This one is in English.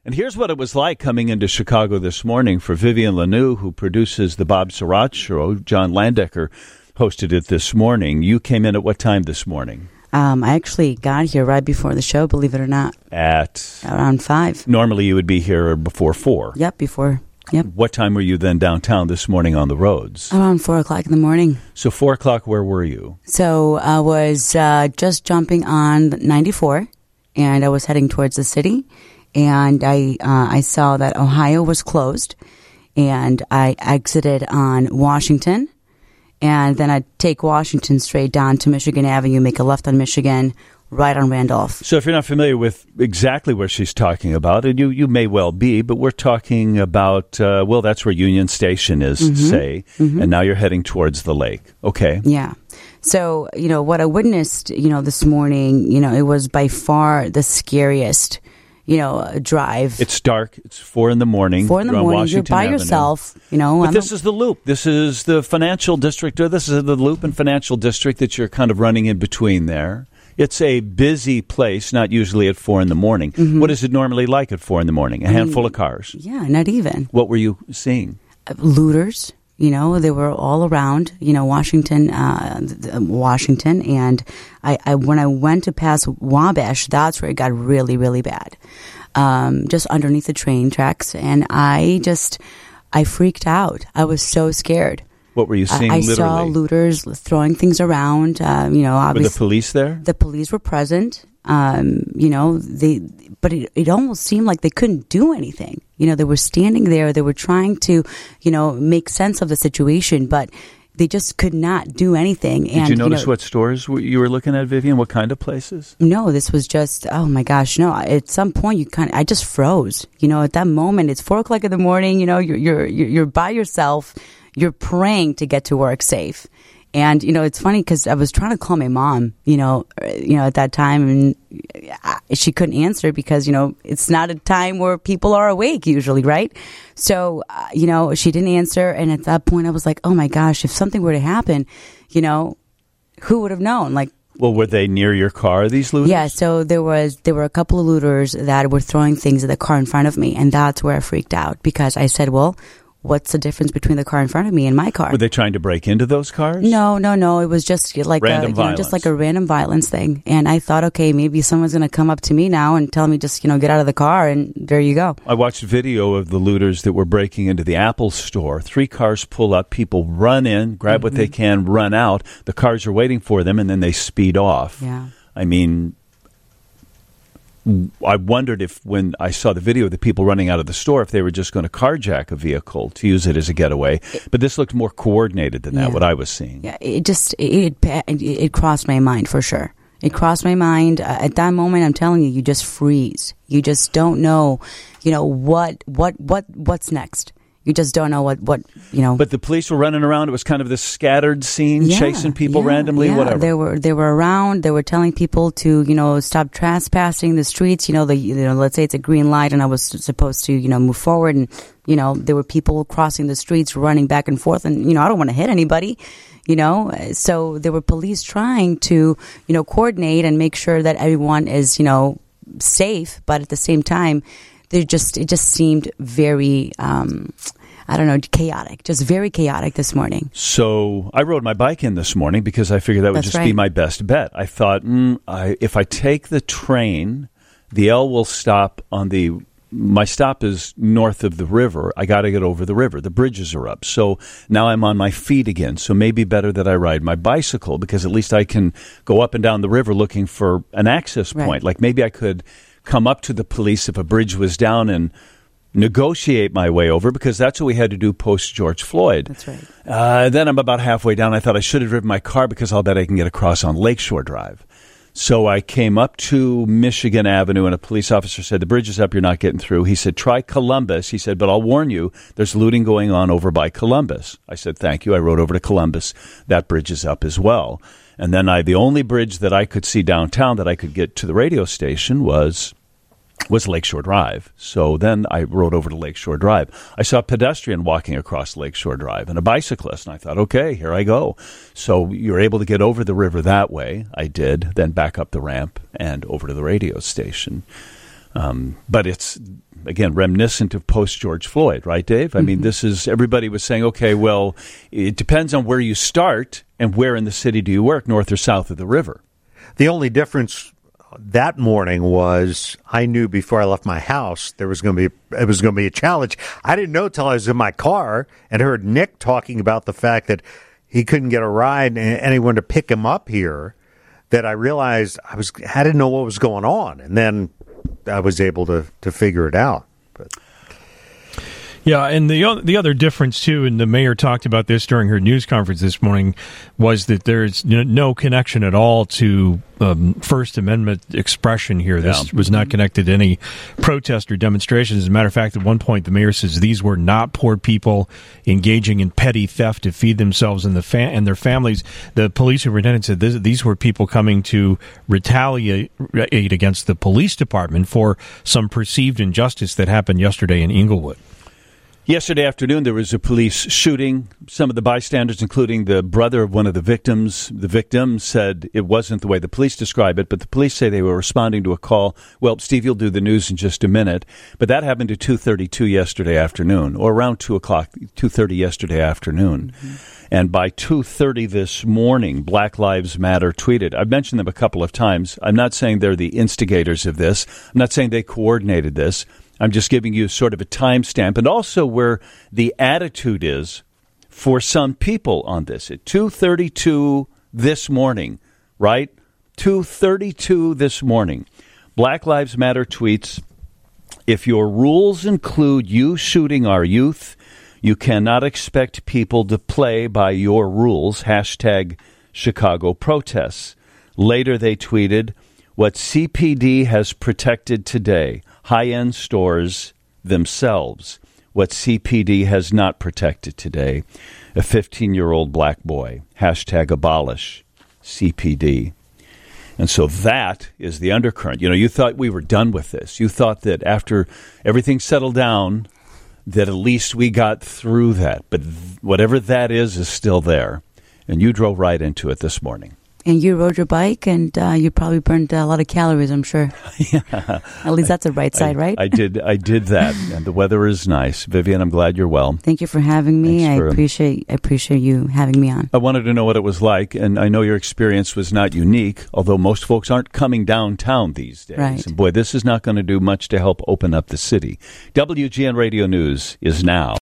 And here's what it was like coming into Chicago this morning for Vivian Lanoux, who produces the Bob Sirott Show. John Landecker hosted it this morning. You came in at what time this morning? I actually got here right before the show, believe it or not. At? Around 5. Normally you would be here before 4. Yep, before. Yep. What time were you then downtown this morning on the roads? Around 4 o'clock in the morning. So 4 o'clock, where were you? So I was just jumping on 94, and I was heading towards the city, and I saw that Ohio was closed, and I exited on Washington. And then I'd take Washington straight down to Michigan Avenue, make a left on Michigan, right on Randolph. So if you're not familiar with exactly where she's talking about, and you may well be, but we're talking about, that's where Union Station is, say, and now you're heading towards the lake. Okay. Yeah. So, what I witnessed, this morning, it was by far the scariest drive. It's dark. It's 4 in the morning. 4 in the morning. Washington You're by Avenue. yourself. But this is the Loop. This is the financial district. Or this is the Loop and financial district that you're kind of running in between there. It's a busy place, not usually at 4 in the morning. What is it normally like at 4 in the morning? A handful of cars? Yeah, not even. What were you seeing? Looters. They were all around, Washington, and I when I went to pass Wabash, that's where it got really, really bad, just underneath the train tracks, and I freaked out. I was so scared. What were you seeing? I literally? saw looters throwing things around. Obviously, were the police there? The police were present. But it almost seemed like they couldn't do anything. They were standing there. They were trying to, make sense of the situation, but they just could not do anything. Did you notice what stores you were looking at, Vivian? What kind of places? No, this was just, oh my gosh, no. At some point, I just froze. At that moment, it's 4 o'clock in the morning. You're by yourself. You're praying to get to work safe. And, it's funny because I was trying to call my mom, at that time, and she couldn't answer because, it's not a time where people are awake usually, right? So, she didn't answer. And at that point, I was like, oh, my gosh, if something were to happen, who would have known? Well, were they near your car, these looters? Yeah, so there were a couple of looters that were throwing things at the car in front of me. And that's where I freaked out because I said, well, what's the difference between the car in front of me and my car? Were they trying to break into those cars? No. It was just like just like a random violence thing. And I thought, okay, maybe someone's going to come up to me now and tell me just, get out of the car. And there you go. I watched video of the looters that were breaking into the Apple store. 3 cars pull up, people run in, grab what they can, run out. The cars are waiting for them, and then they speed off. Yeah. I mean, I wondered if when I saw the video of the people running out of the store, if they were just going to carjack a vehicle to use it as a getaway. But this looked more coordinated than that, what I was seeing. Yeah, it crossed my mind for sure. It crossed my mind. At that moment, I'm telling you, you just freeze. You just don't know, what's next. You just don't know what. But the police were running around. It was kind of this scattered scene, chasing people randomly, whatever. They were around. They were telling people to, stop trespassing the streets. Let's say it's a green light and I was supposed to, move forward. And, there were people crossing the streets, running back and forth. And, I don't want to hit anybody, So there were police trying to, coordinate and make sure that everyone is, safe. But at the same time, it just seemed very, chaotic, just very chaotic this morning. So I rode my bike in this morning because I figured that would be my best bet. I thought, if I take the train, the L will stop my stop is north of the river. I got to get over the river. The bridges are up. So now I'm on my feet again. So maybe better that I ride my bicycle because at least I can go up and down the river looking for an access point. Like maybe I could come up to the police if a bridge was down and negotiate my way over because that's what we had to do post George Floyd. That's right. Then I'm about halfway down. I thought I should have driven my car because I'll bet I can get across on Lakeshore Drive. So I came up to Michigan Avenue and a police officer said, the bridge is up, you're not getting through. He said, try Columbus. He said, but I'll warn you, there's looting going on over by Columbus. I said, thank you. I rode over to Columbus. That bridge is up as well. And then the only bridge that I could see downtown that I could get to the radio station was Lakeshore Drive. So then I rode over to Lakeshore Drive. I saw a pedestrian walking across Lakeshore Drive and a bicyclist, and I thought, okay, here I go. So you're able to get over the river that way. I did, then back up the ramp and over to the radio station. But again, reminiscent of post-George Floyd, right, Dave? I mean, everybody was saying, okay, well, it depends on where you start and where in the city do you work, north or south of the river. The only difference that morning was I knew before I left my house it was going to be a challenge. I didn't know till I was in my car and heard Nick talking about the fact that he couldn't get a ride and anyone to pick him up here, that I realized I didn't know what was going on, and then I was able to figure it out. But. Yeah, and the other difference, too, and the mayor talked about this during her news conference this morning, was that there's no connection at all to First Amendment expression here. This was not connected to any protest or demonstrations. As a matter of fact, at one point, the mayor says these were not poor people engaging in petty theft to feed themselves and their families. The police superintendent said these were people coming to retaliate against the police department for some perceived injustice that happened yesterday in Inglewood. Yesterday afternoon, there was a police shooting. Some of the bystanders, including the brother of one of the victims, said it wasn't the way the police describe it, but the police say they were responding to a call. Well, Steve, you'll do the news in just a minute, but that happened at 2:32 yesterday afternoon, or around 2:30 yesterday afternoon. Mm-hmm. And by 2:30 this morning, Black Lives Matter tweeted. I've mentioned them a couple of times. I'm not saying they're the instigators of this. I'm not saying they coordinated this. I'm just giving you sort of a timestamp and also where the attitude is for some people on this. At 2:32 this morning, right? 2:32 this morning. Black Lives Matter tweets, if your rules include you shooting our youth, you cannot expect people to play by your rules. Hashtag Chicago protests. Later they tweeted, what CPD has protected today, high-end stores themselves. What CPD has not protected today, a 15-year-old black boy. Hashtag abolish CPD. And so that is the undercurrent. You thought we were done with this. You thought that after everything settled down, that at least we got through that. But whatever that is still there. And you drove right into it this morning. And you rode your bike, and you probably burned a lot of calories, I'm sure. Yeah. At least that's the right side, right? I did that, and the weather is nice. Vivian, I'm glad you're well. Thank you for having me. I appreciate you having me on. I wanted to know what it was like, and I know your experience was not unique, although most folks aren't coming downtown these days. Right. And boy, this is not going to do much to help open up the city. WGN Radio News is now.